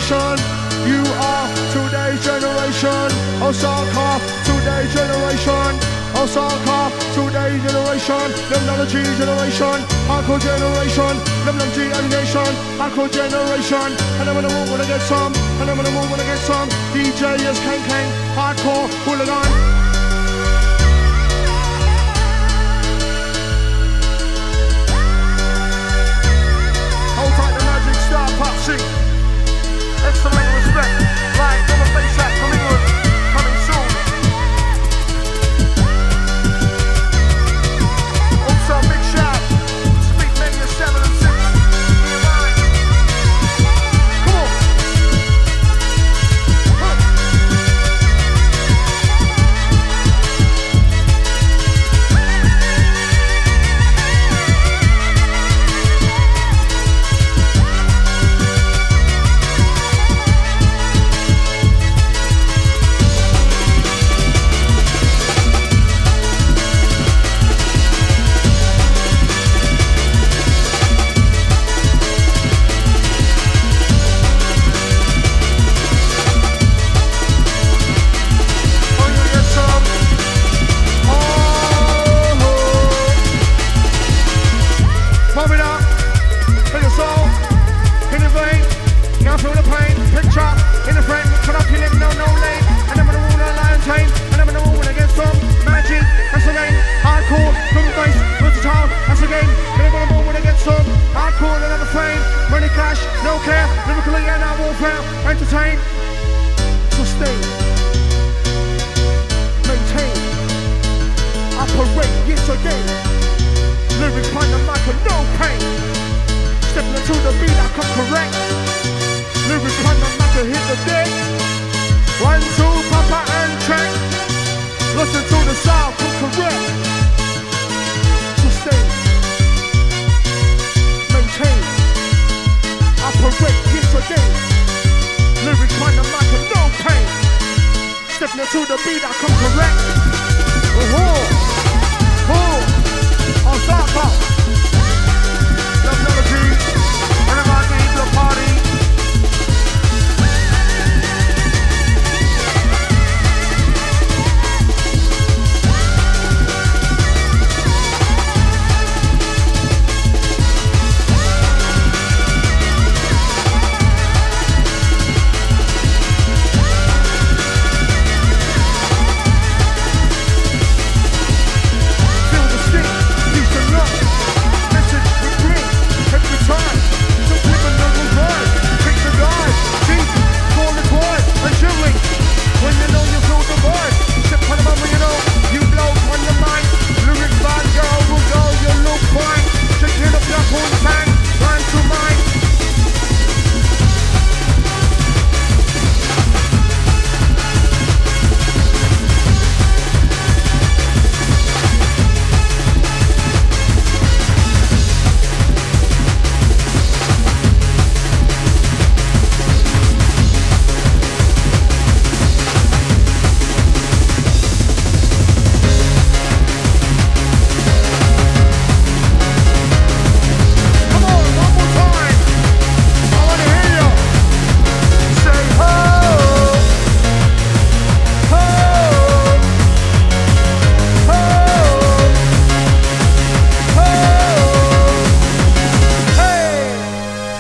generation. You are today's generation. Osaka, today's generation. Osaka, today's generation. Lemnology generation. Hardcore generation. Lemnology nation. Hardcore generation. And I'm in the room when I get some. And I'm in the room when I get some. DJ is Kang Kang. Hardcore hooligan. Star Pop C. Excellent respect. Live from a face track from England. Coming soon. Also, big shout. Speak Mania 7 and 6. EMI. Come on. Entertain, sustain, maintain, operate, yes again. Lyrics find the mic with no pain. Stepping into the beat, I come correct. Lyrics find the mic to hit the deck. 1, 2, papa and check. Listen to the sound, come correct. Sustain, maintain, operate, yes again. Lyrics find the mic with no pain. Stepping into the beat, I come correct.